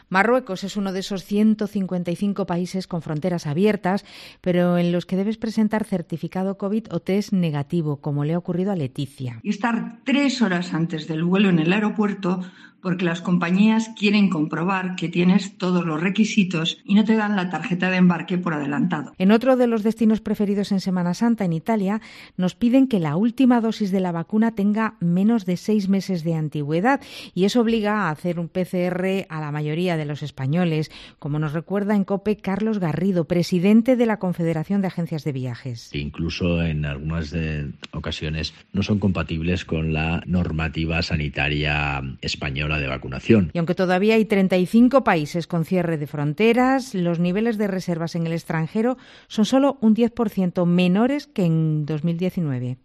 Marruecos es uno de esos 155 países con fronteras abiertas, pero en los que debes presentar certificado COVID o test negativo, como le ha ocurrido a Leticia. Y estar 3 horas antes del vuelo en el aeropuerto porque las compañías quieren comprobar que tienes todos los requisitos y no te dan la tarjeta de embarque por adelantado. En otro de los destinos preferidos en Semana Santa, en Italia, nos piden que la última dosis de la vacuna tenga menos de 6 meses de antigüedad y eso obliga a hacer un PCR a la mayoría de los españoles, como nos recuerda en COPE Carlos Garrido, presidente de la Confederación de Agencias de Viajes. Incluso en algunas ocasiones no son compatibles con la normativa sanitaria española de vacunación. Y aunque todavía hay 35 países con cierre de fronteras, los niveles de reservas en el extranjero son solo un 10% menores que en 2019.